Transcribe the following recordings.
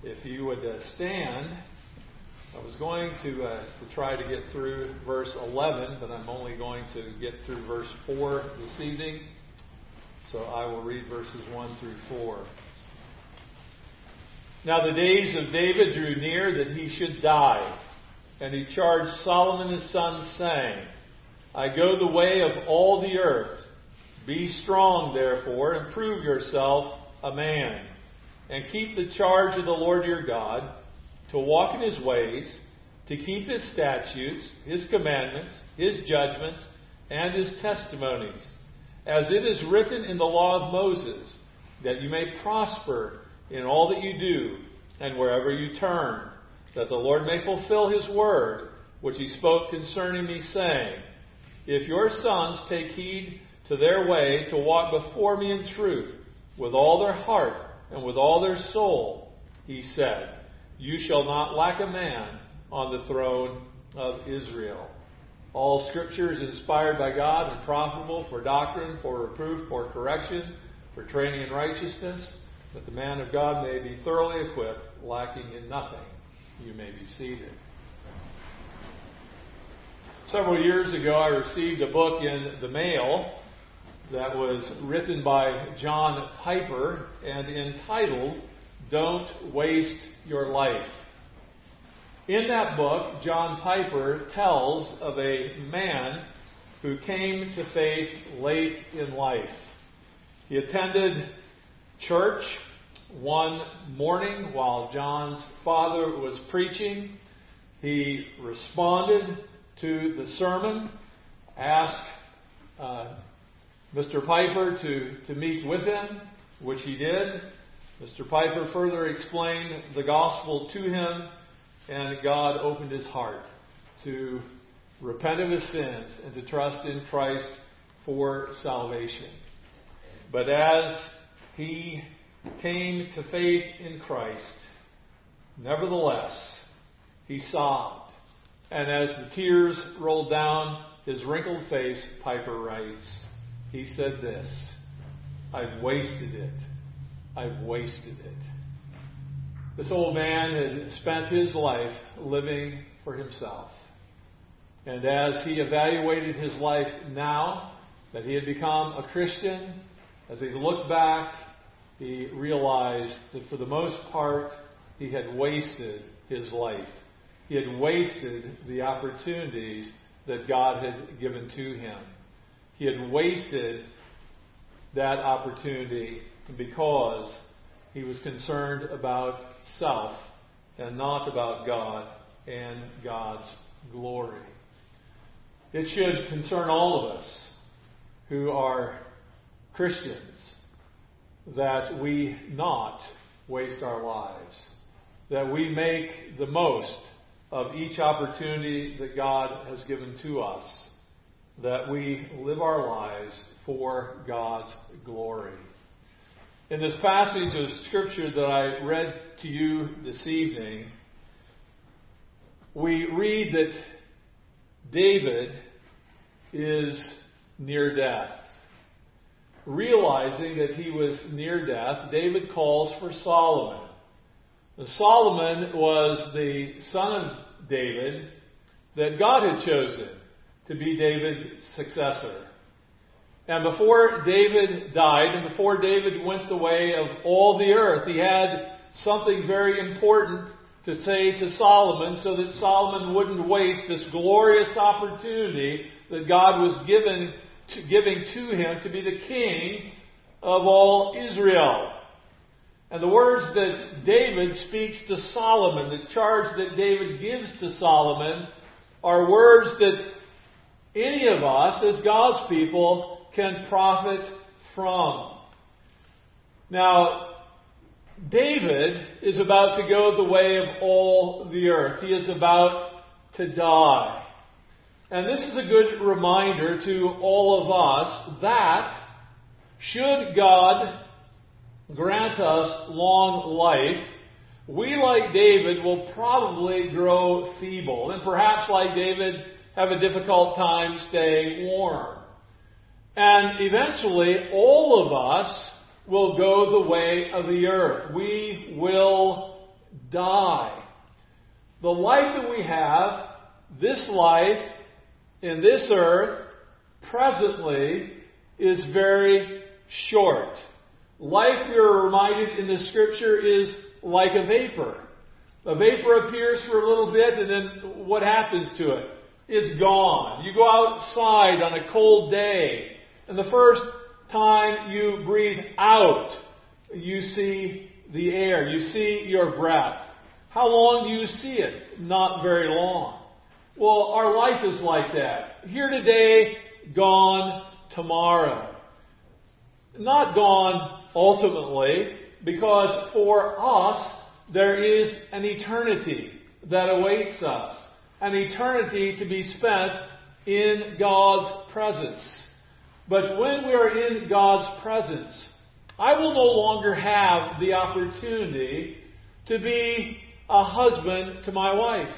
If you would stand, I was going to try to get through verse 11, but I'm only going to get through verse 4 this evening. So I will read verses 1 through 4. Now the days of David drew near that he should die, and he charged Solomon his son, saying, I go the way of all the earth. Be strong, therefore, and prove yourself a man, and keep the charge of the Lord your God, to walk in his ways, to keep his statutes, his commandments, his judgments, and his testimonies, as it is written in the law of Moses, that you may prosper in all that you do, and wherever you turn, that the Lord may fulfill his word, which he spoke concerning me, saying, If your sons take heed to their way to walk before me in truth, with all their heart and with all their soul, he said, you shall not lack a man on the throne of Israel. All Scripture is inspired by God and profitable for doctrine, for reproof, for correction, for training in righteousness, that the man of God may be thoroughly equipped, lacking in nothing. You may be seated. Several years ago, I received a book in the mail that was written by John Piper and entitled, Don't Waste Your Life. In that book, John Piper tells of a man who came to faith late in life. He attended church one morning while John's father was preaching. He responded to the sermon, asked Mr. Piper to meet with him, which he did. Mr. Piper further explained the gospel to him, and God opened his heart to repent of his sins and to trust in Christ for salvation. But as he came to faith in Christ, nevertheless, he sobbed. And as the tears rolled down his wrinkled face, Piper writes, he said this, I've wasted it. I've wasted it. This old man had spent his life living for himself. And as he evaluated his life now, that he had become a Christian, as he looked back, he realized that for the most part, he had wasted his life. He had wasted the opportunities that God had given to him. He had wasted that opportunity because he was concerned about self and not about God and God's glory. It should concern all of us who are Christians that we not waste our lives, that we make the most of each opportunity that God has given to us, that we live our lives for God's glory. In this passage of Scripture that I read to you this evening, we read that David is near death. Realizing that he was near death, David calls for Solomon. And Solomon was the son of David that God had chosen to be David's successor. And before David died, and before David went the way of all the earth, he had something very important to say to Solomon so that Solomon wouldn't waste this glorious opportunity that God was giving to him to be the king of all Israel. And the words that David speaks to Solomon, the charge that David gives to Solomon, are words that any of us as God's people can profit from. Now, David is about to go the way of all the earth. He is about to die. And this is a good reminder to all of us that should God grant us long life, we, like David, will probably grow feeble. And perhaps, like David, have a difficult time staying warm. And eventually, all of us will go the way of the earth. We will die. The life that we have, this life in this earth, presently, is very short. Life, we are reminded in the Scripture, is like a vapor. A vapor appears for a little bit, and then what happens to it? It's gone. You go outside on a cold day, and the first time you breathe out, you see the air. You see your breath. How long do you see it? Not very long. Well, our life is like that. Here today, gone tomorrow. Not gone ultimately, because for us, there is an eternity that awaits us. An eternity to be spent in God's presence. But when we are in God's presence, I will no longer have the opportunity to be a husband to my wife.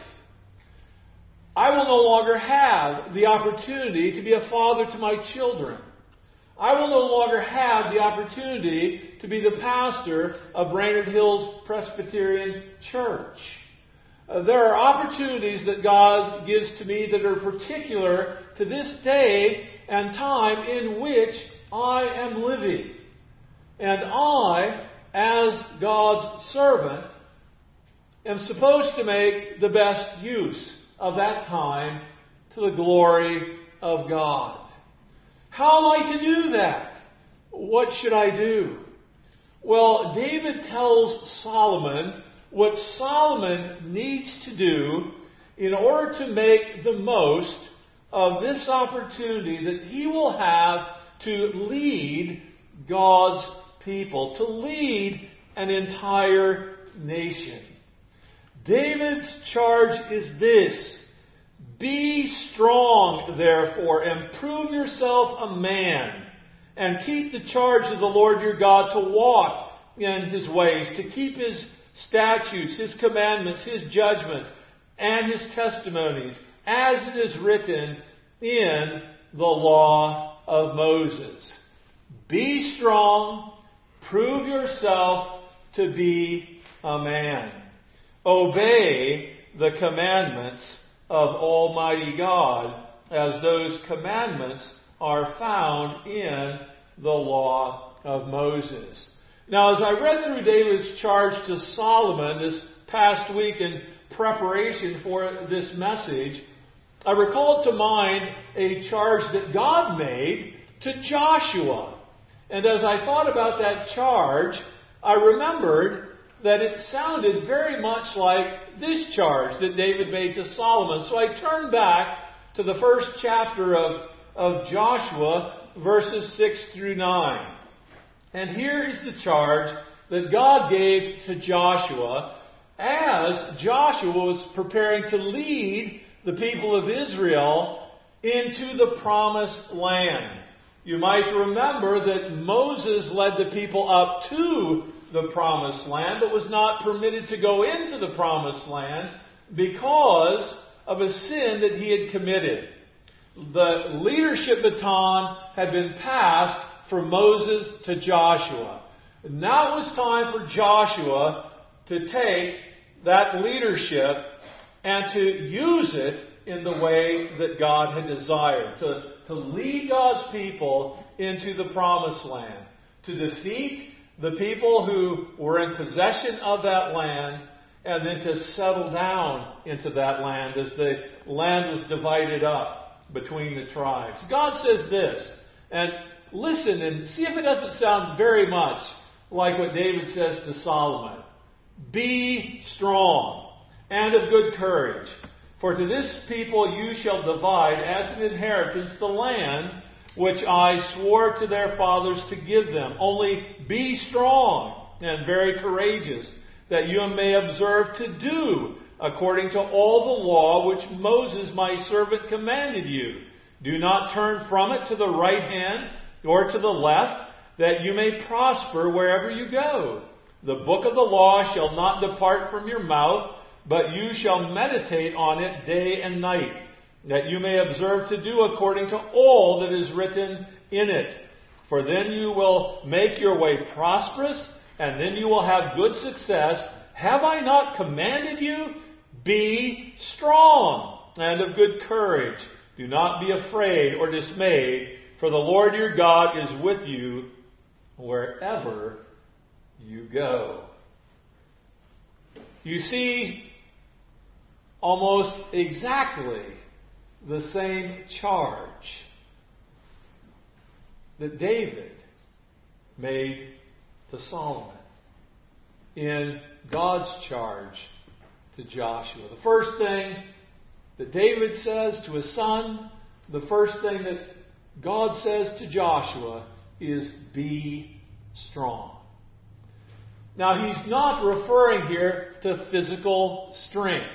I will no longer have the opportunity to be a father to my children. I will no longer have the opportunity to be the pastor of Brainerd Hills Presbyterian Church. There are opportunities that God gives to me that are particular to this day and time in which I am living. And I, as God's servant, am supposed to make the best use of that time to the glory of God. How am I to do that? What should I do? Well, David tells Solomon what Solomon needs to do in order to make the most of this opportunity that he will have to lead God's people, to lead an entire nation. David's charge is this: be strong, therefore, and prove yourself a man, and keep the charge of the Lord your God, to walk in his ways, to keep his statutes, his commandments, his judgments, and his testimonies, as it is written in the law of Moses. Be strong, prove yourself to be a man. Obey the commandments of Almighty God, as those commandments are found in the law of Moses. Now, as I read through David's charge to Solomon this past week in preparation for this message, I recalled to mind a charge that God made to Joshua. And as I thought about that charge, I remembered that it sounded very much like this charge that David made to Solomon. So I turned back to the first chapter of Joshua, verses 6 through 9. And here is the charge that God gave to Joshua as Joshua was preparing to lead the people of Israel into the promised land. You might remember that Moses led the people up to the promised land, but was not permitted to go into the promised land because of a sin that he had committed. The leadership baton had been passed from Moses to Joshua. Now it was time for Joshua to take that leadership and to use it in the way that God had desired. To lead God's people into the promised land. To defeat the people who were in possession of that land, and then to settle down into that land as the land was divided up between the tribes. God says this, and listen and see if it doesn't sound very much like what David says to Solomon. Be strong and of good courage, for to this people you shall divide as an inheritance the land which I swore to their fathers to give them. Only be strong and very courageous, that you may observe to do according to all the law which Moses my servant commanded you. Do not turn from it to the right hand or to the left, that you may prosper wherever you go. The book of the law shall not depart from your mouth, but you shall meditate on it day and night, that you may observe to do according to all that is written in it. For then you will make your way prosperous, and then you will have good success. have I not commanded you? Be strong and of good courage. Do not be afraid or dismayed, for the Lord your God is with you wherever you go. You see almost exactly the same charge that David made to Solomon in God's charge to Joshua. The first thing that David says to his son, the first thing that God says to Joshua is, be strong. Now, he's not referring here to physical strength.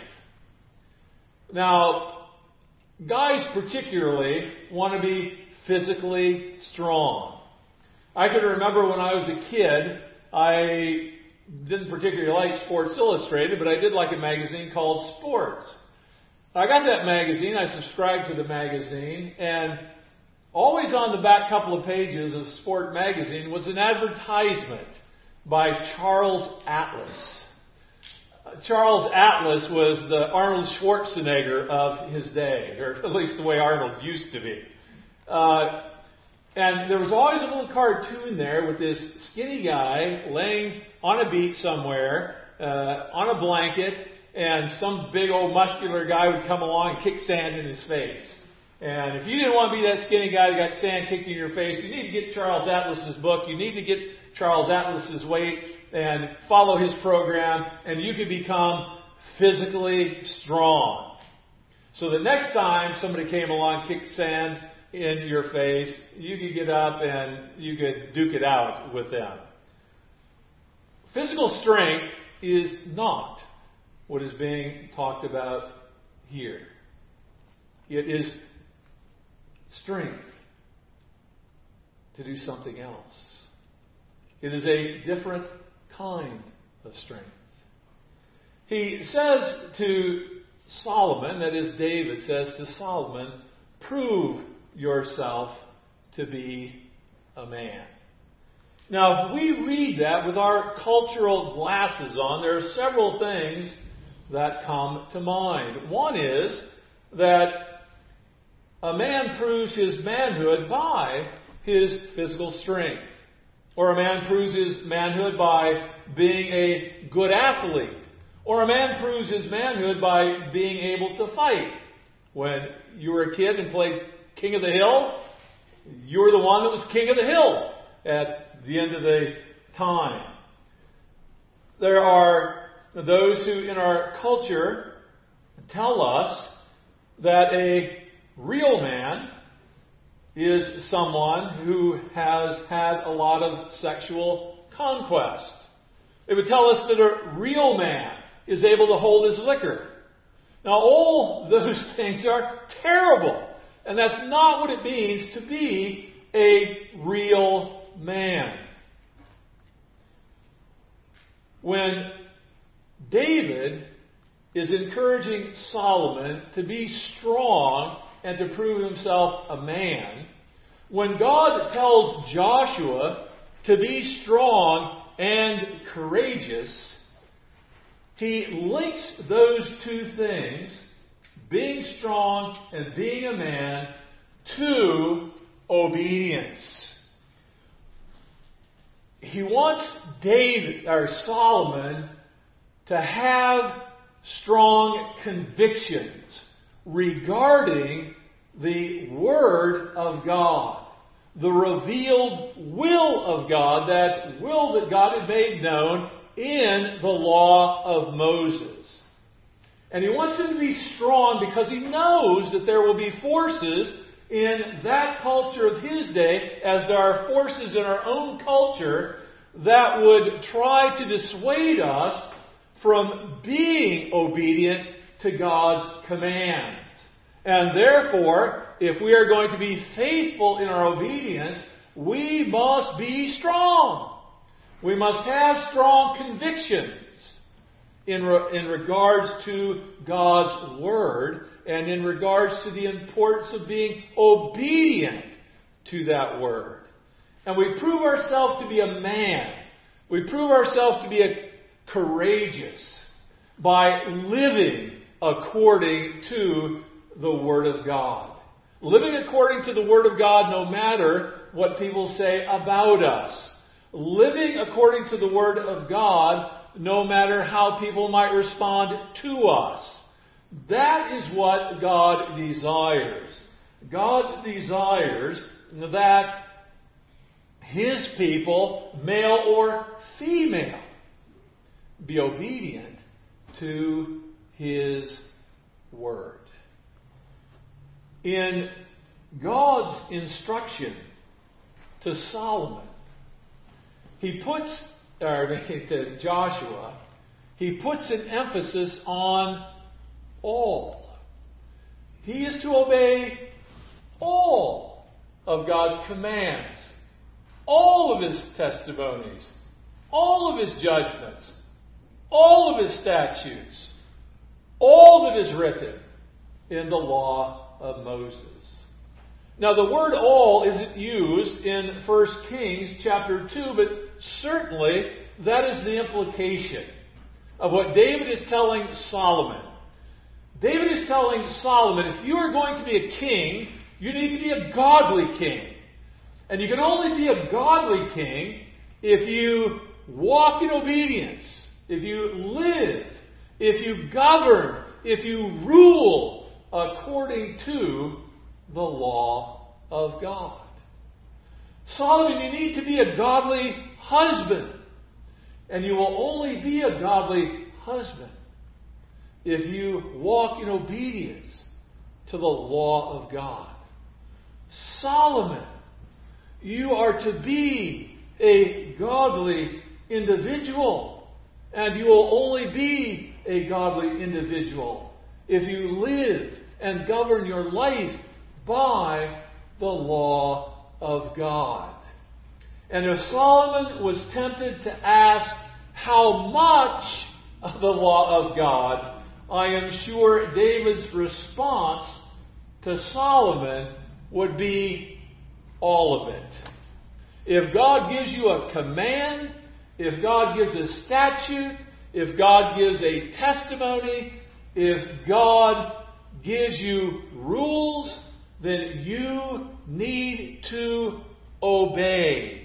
Now, guys particularly want to be physically strong. I can remember when I was a kid, I didn't particularly like Sports Illustrated, but I did like a magazine called Sports. I got that magazine, I subscribed to the magazine, and always on the back couple of pages of Sport magazine was an advertisement by Charles Atlas. Charles Atlas was the Arnold Schwarzenegger of his day, or at least the way Arnold used to be. And there was always a little cartoon there with this skinny guy laying on a beach somewhere, on a blanket, and some big old muscular guy would come along and kick sand in his face. And if you didn't want to be that skinny guy that got sand kicked in your face, you need to get Charles Atlas's book. You need to get Charles Atlas's weight and follow his program, and you could become physically strong. So the next time somebody came along and kicked sand in your face, you could get up and you could duke it out with them. Physical strength is not what is being talked about here. It is strength to do something else. It is a different kind of strength. He says to Solomon, that is, David says to Solomon, prove yourself to be a man. Now, if we read that with our cultural glasses on, there are several things that come to mind. One is that a man proves his manhood by his physical strength. Or a man proves his manhood by being a good athlete. Or a man proves his manhood by being able to fight. When you were a kid and played King of the Hill, you were the one that was King of the Hill at the end of the time. There are those who in our culture tell us that a real man is someone who has had a lot of sexual conquest. It would tell us that a real man is able to hold his liquor. Now, all those things are terrible. And that's not what it means to be a real man. When David is encouraging Solomon to be strong and to prove himself a man, when God tells Joshua to be strong and courageous, he links those two things, being strong and being a man, to obedience. He wants Solomon to have strong convictions regarding the Word of God, the revealed will of God, that will that God had made known in the law of Moses. And he wants him to be strong because he knows that there will be forces in that culture of his day, as there are forces in our own culture, that would try to dissuade us from being obedient to God's commands. And therefore, if we are going to be faithful in our obedience, we must be strong. We must have strong convictions in regards to God's Word and in regards to the importance of being obedient to that Word. And we prove ourselves to be a man. We prove ourselves to be courageous by living according to the Word of God. Living according to the Word of God no matter what people say about us. Living according to the Word of God no matter how people might respond to us. That is what God desires. God desires that His people, male or female, be obedient to His Word. In God's instruction to Solomon, to Joshua, He puts an emphasis on all. He is to obey all of God's commands, all of His testimonies, all of His judgments, all of His statutes, all that is written in the law of Moses. Now the word all isn't used in 1 Kings chapter 2, but certainly that is the implication of what David is telling Solomon. David is telling Solomon, if you are going to be a king, you need to be a godly king. And you can only be a godly king if you walk in obedience, if you live, if you govern, if you rule according to the law of God. Solomon, you need to be a godly husband. And you will only be a godly husband if you walk in obedience to the law of God. Solomon, you are to be a godly individual. And you will only be a godly individual if you live and govern your life by the law of God. And if Solomon was tempted to ask how much of the law of God, I am sure David's response to Solomon would be all of it. If God gives you a command, if God gives a statute, if God gives a testimony, if God gives you rules, then you need to obey.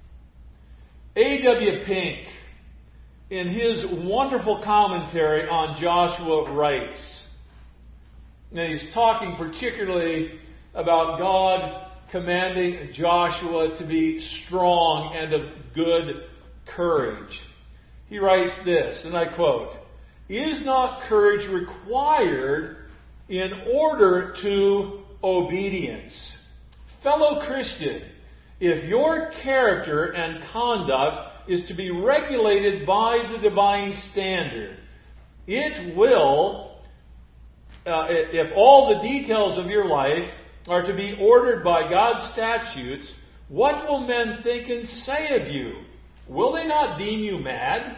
A.W. Pink, in his wonderful commentary on Joshua, writes, and he's talking particularly about God commanding Joshua to be strong and of good courage. He writes this, and I quote, "Is not courage required in order to obedience? Fellow Christian, if your character and conduct is to be regulated by the divine standard, it will, if all the details of your life are to be ordered by God's statutes, what will men think and say of you? Will they not deem you mad?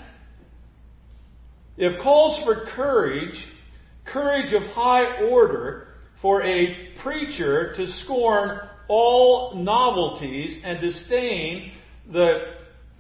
If calls for courage, courage of high order, for a preacher to scorn all novelties and disdain the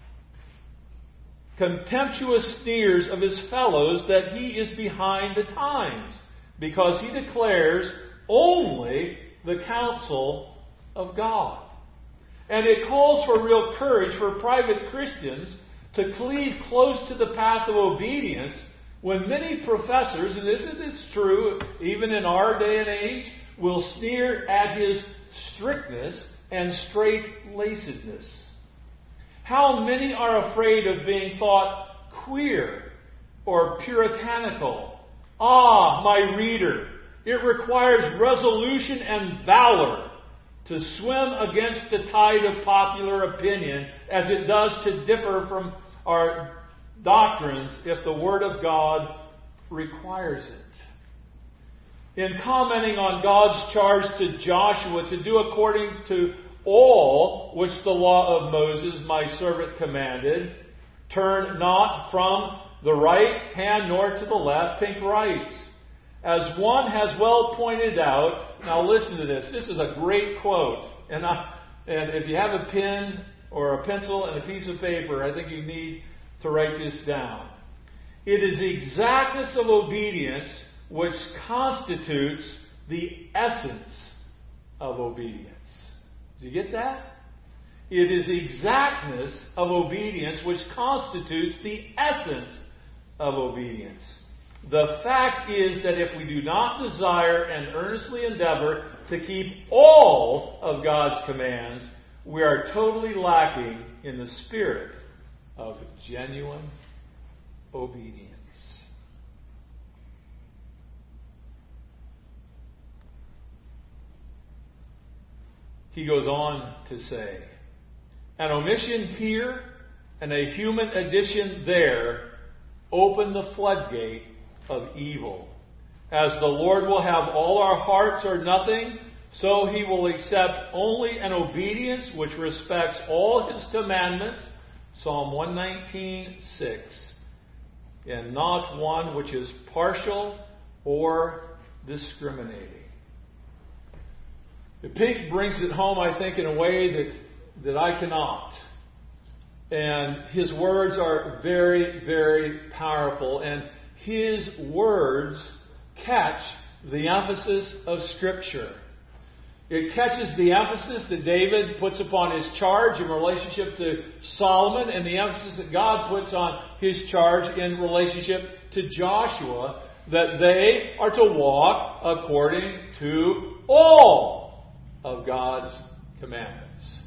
contemptuous sneers of his fellows, that he is behind the times, because he declares only the counsel of God." And it calls for real courage for private Christians to cleave close to the path of obedience when many professors, and isn't it true even in our day and age, will sneer at his strictness and straight-lacedness. How many are afraid of being thought queer or puritanical? Ah, my reader, it requires resolution and valor to swim against the tide of popular opinion, as it does to differ from our doctrines if the Word of God requires it. In commenting on God's charge to Joshua to do according to all which the law of Moses, my servant, commanded, turn not from the right hand nor to the left, Pink writes, as one has well pointed out. Now listen to this. This is a great quote. And if you have a pen or a pencil and a piece of paper, I think you need to write this down. It is exactness of obedience which constitutes the essence of obedience. Do you get that? It is exactness of obedience which constitutes the essence of obedience. The fact is that if we do not desire and earnestly endeavor to keep all of God's commands, we are totally lacking in the spirit of genuine obedience. He goes on to say, an omission here and a human addition there open the floodgate of evil. As the Lord will have all our hearts or nothing, so He will accept only an obedience which respects all His commandments, Psalm 119:6, and not one which is partial or discriminating. Pink brings it home, I think, in a way that I cannot. And his words are very, very powerful. And his words catch the emphasis of Scripture. It catches the emphasis that David puts upon his charge in relationship to Solomon, and the emphasis that God puts on his charge in relationship to Joshua, that they are to walk according to all of God's commandments.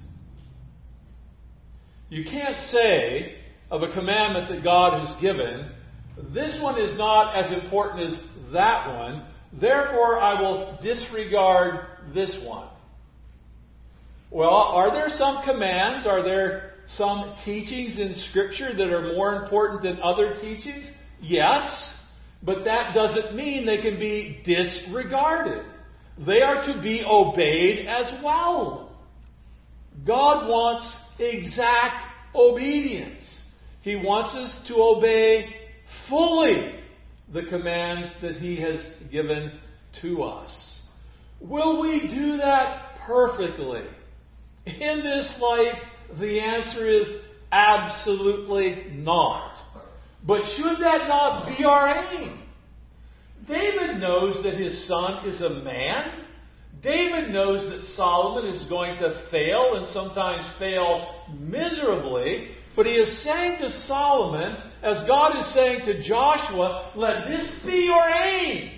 You can't say of a commandment that God has given, this one is not as important as that one, therefore I will disregard this one. Well, are there some commands, are there some teachings in Scripture that are more important than other teachings? Yes, but that doesn't mean they can be disregarded. They are to be obeyed as well. God wants exact obedience. He wants us to obey fully the commands that He has given to us. Will we do that perfectly? In this life, the answer is absolutely not. But should that not be our aim? David knows that his son is a man. David knows that Solomon is going to fail, and sometimes fail miserably. But he is saying to Solomon, as God is saying to Joshua, let this be your aim.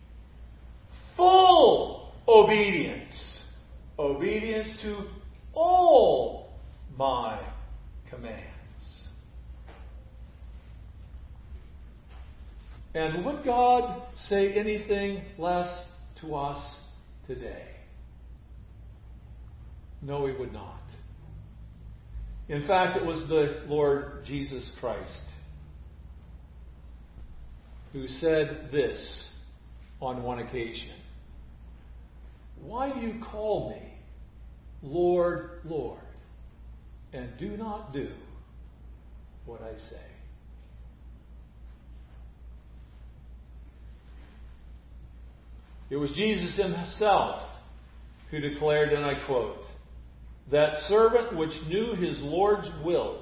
Full obedience. Obedience to all my commands. And would God say anything less to us today? No, He would not. In fact, it was the Lord Jesus Christ who said this on one occasion. Why do you call me Lord, Lord, and do not do what I say? It was Jesus Himself who declared, and I quote, that servant which knew his Lord's will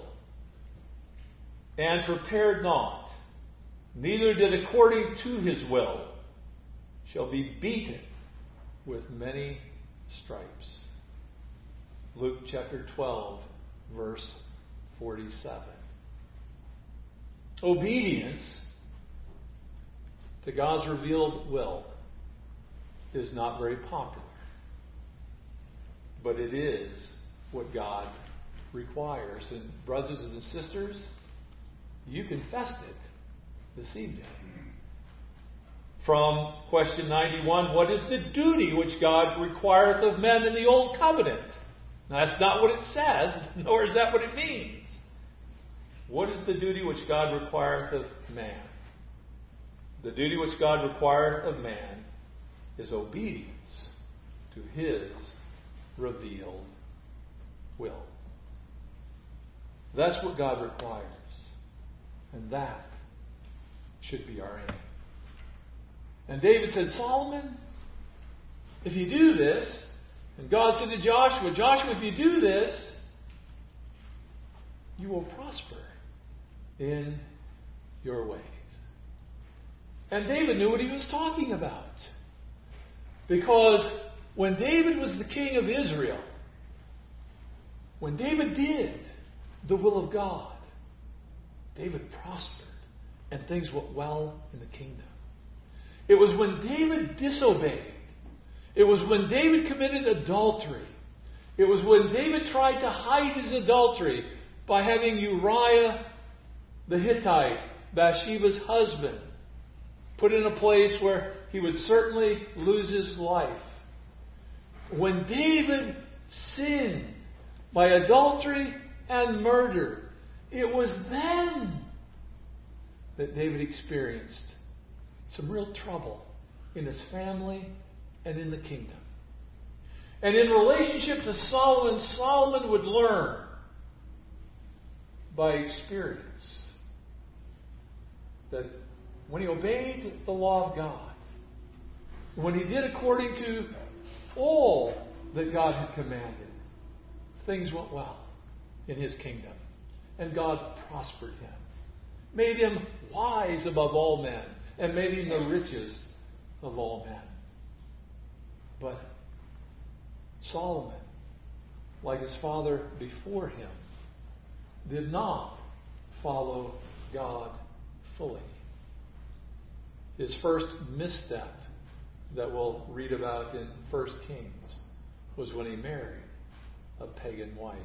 and prepared not, neither did according to his will, shall be beaten with many stripes. Luke chapter 12, verse 47. Obedience to God's revealed will is not very popular. But it is what God requires. And brothers and sisters, you confessed it this evening. From question 91, what is the duty which God requireth of men in the Old Covenant? Now, that's not what it says, nor is that what it means. What is the duty which God requireth of man? The duty which God requireth of man is obedience to His revealed will. That's what God requires. And that should be our aim. And David said, Solomon, if you do this, and God said to Joshua, Joshua, if you do this, you will prosper in your ways. And David knew what he was talking about. Because when David was the king of Israel, when David did the will of God, David prospered and things went well in the kingdom. It was when David disobeyed. It was when David committed adultery. It was when David tried to hide his adultery by having Uriah the Hittite, Bathsheba's husband, put in a place where he would certainly lose his life. When David sinned by adultery and murder, it was then that David experienced some real trouble in his family and in the kingdom. And in relationship to Solomon, Solomon would learn by experience that when he obeyed the law of God, when he did according to all that God had commanded, things went well in his kingdom. And God prospered him, made him wise above all men, and made him the richest of all men. But Solomon, like his father before him, did not follow God fully. His first misstep that we'll read about in 1 Kings was when he married a pagan wife.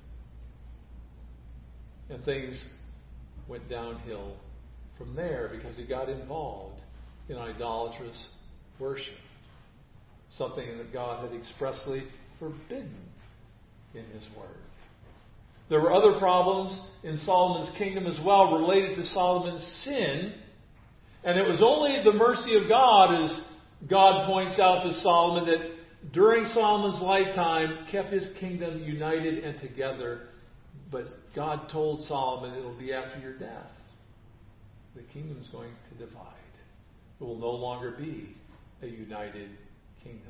And things went downhill from there because he got involved in idolatrous worship, something that God had expressly forbidden in His Word. There were other problems in Solomon's kingdom as well related to Solomon's sin, and it was only the mercy of God, as God points out to Solomon, that during Solomon's lifetime kept his kingdom united and together. But God told Solomon, it'll be after your death. The kingdom's going to divide. It will no longer be a united kingdom.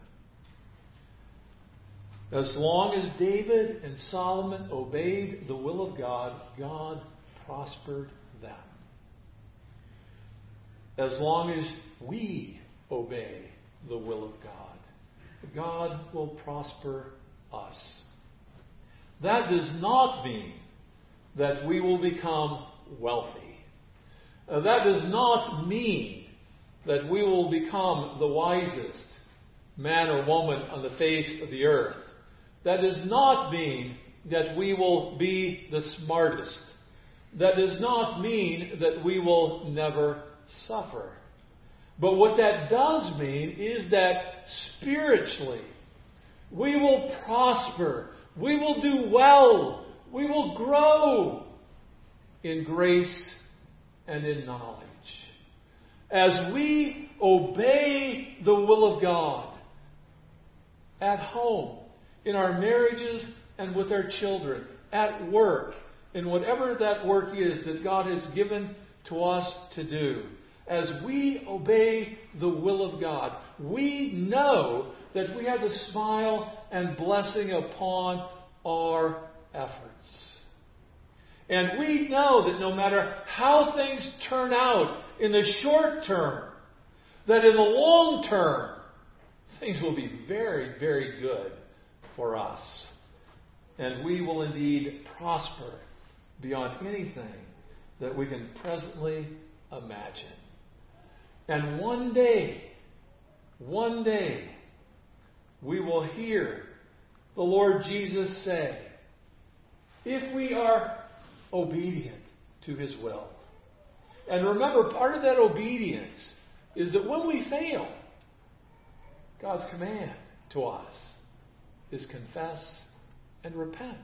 As long as David and Solomon obeyed the will of God, God prospered them. As long as we obey the will of God, God will prosper us. That does not mean that we will become wealthy. That does not mean that we will become the wisest man or woman on the face of the earth. That does not mean that we will be the smartest. That does not mean that we will never suffer. But what that does mean is that spiritually we will prosper. We will do well. We will grow in grace and in knowledge. As we obey the will of God at home, in our marriages and with our children, at work, in whatever that work is that God has given to us to do, as we obey the will of God, we know that we have the smile and blessing upon our efforts. And we know that no matter how things turn out in the short term, that in the long term, things will be very, very good for us. And we will indeed prosper beyond anything that we can presently imagine. And one day, we will hear the Lord Jesus say, if we are obedient to His will. And remember, part of that obedience is that when we fail, God's command to us is confess and repent.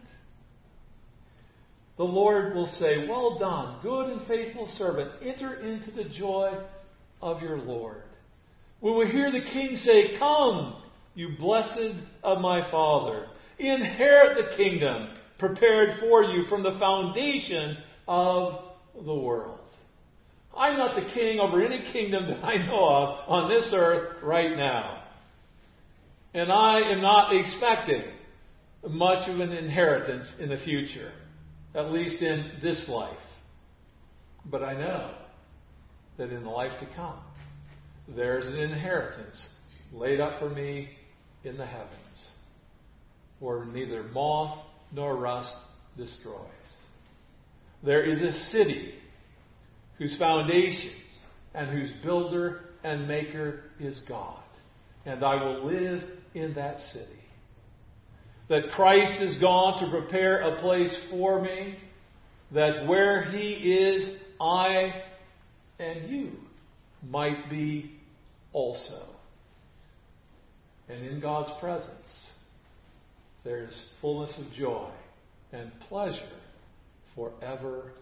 The Lord will say, well done, good and faithful servant, enter into the joy of your Lord. We will hear the King say, come, you blessed of my Father, inherit the kingdom prepared for you from the foundation of the world. I'm not the king over any kingdom that I know of on this earth right now. And I am not expecting much of an inheritance in the future, at least in this life. But I know that in the life to come, there's an inheritance laid up for me in the heavens, where neither moth nor rust destroys. There is a city whose foundations and whose builder and maker is God, and I will live in that city. That Christ is gone to prepare a place for me, that where He is, I and you might be also. And in God's presence, there is fullness of joy and pleasure forevermore.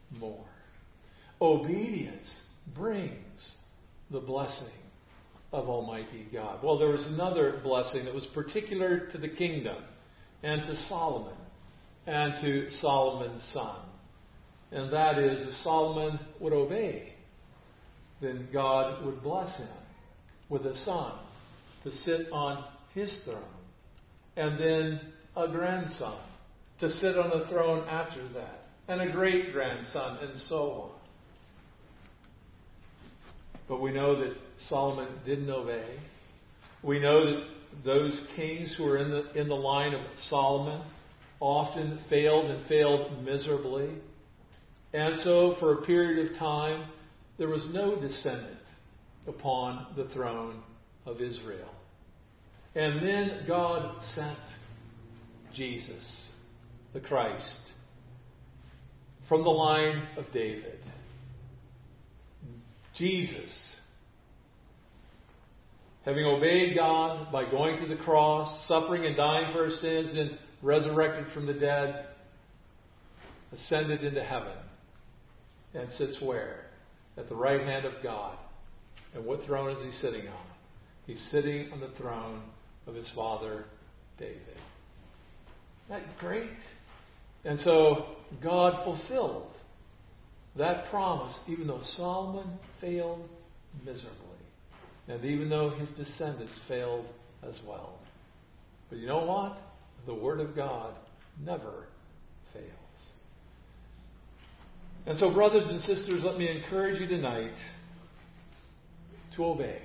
Obedience brings the blessing of Almighty God. Well, there was another blessing that was particular to the kingdom and to Solomon and to Solomon's son. And that is, if Solomon would obey, then God would bless him with a son to sit on his throne, and then a grandson to sit on the throne after that, and a great-grandson, and so on. But we know that Solomon didn't obey. We know that those kings who were in the line of Solomon often failed and failed miserably. And so for a period of time, there was no descendant upon the throne of Israel. And then God sent Jesus, the Christ, from the line of David. Jesus, having obeyed God by going to the cross, suffering and dying for our sins, and resurrected from the dead, ascended into heaven and sits where? At the right hand of God. And what throne is He sitting on? He's sitting on the throne of His father David. Isn't that great? And so God fulfilled that promise, even though Solomon failed miserably. And even though his descendants failed as well. But you know what? The Word of God never fails. And so, brothers and sisters, let me encourage you tonight to obey.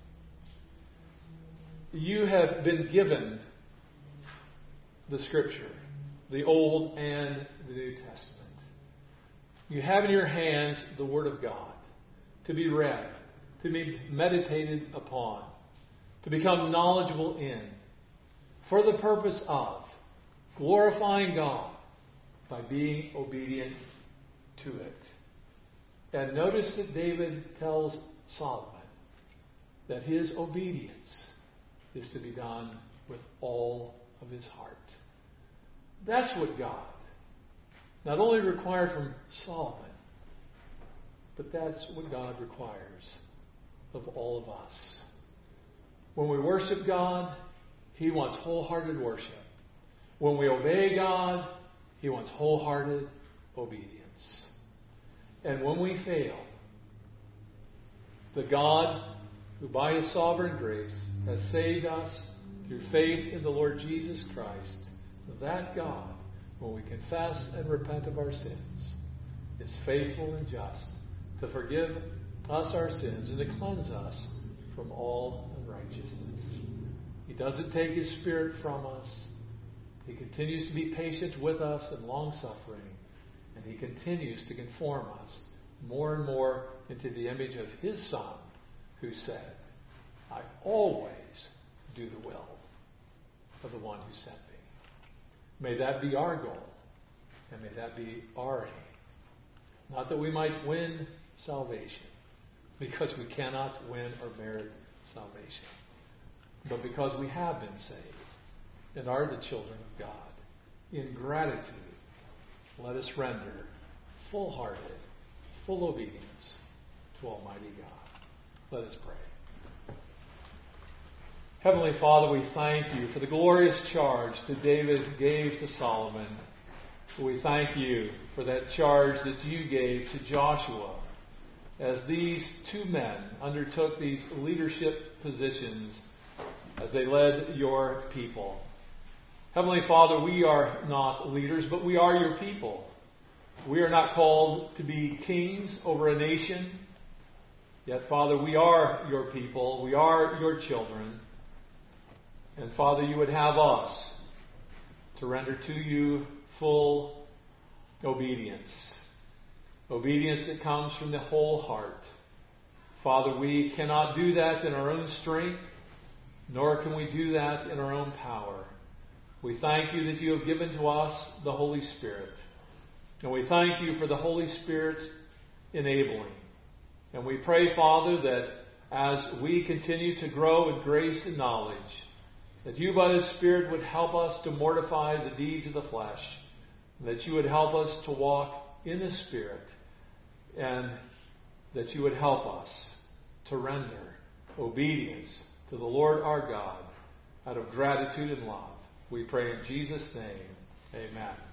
You have been given the Scripture, the Old and the New Testament. You have in your hands the Word of God to be read, to be meditated upon, to become knowledgeable in, for the purpose of glorifying God by being obedient to it. And notice that David tells Solomon that his obedience is to be done with all of his heart. That's what God not only required from Solomon, but that's what God requires of all of us. When we worship God, He wants wholehearted worship. When we obey God, He wants wholehearted obedience. And when we fail, the God who by His sovereign grace has saved us through faith in the Lord Jesus Christ, that God, when we confess and repent of our sins, is faithful and just to forgive us our sins and to cleanse us from all unrighteousness. He doesn't take His Spirit from us. He continues to be patient with us and long-suffering. And He continues to conform us more and more into the image of His Son, who said, I always do the will of the one who sent me. May that be our goal, and may that be our aim. Not that we might win salvation, because we cannot win or merit salvation, but because we have been saved and are the children of God. In gratitude, let us render full-hearted, full obedience to Almighty God. Let us pray. Heavenly Father, we thank You for the glorious charge that David gave to Solomon. We thank You for that charge that You gave to Joshua as these two men undertook these leadership positions as they led Your people. Heavenly Father, we are not leaders, but we are Your people. We are not called to be kings over a nation. Yet, Father, we are your people. We are your children. And, Father, you would have us to render to you full obedience. Obedience that comes from the whole heart. Father, we cannot do that in our own strength, nor can we do that in our own power. We thank you that you have given to us the Holy Spirit. And we thank you for the Holy Spirit's enabling. And we pray, Father, that as we continue to grow in grace and knowledge, that you by the Spirit would help us to mortify the deeds of the flesh, and that you would help us to walk in the Spirit, and that you would help us to render obedience to the Lord our God out of gratitude and love. We pray in Jesus' name. Amen.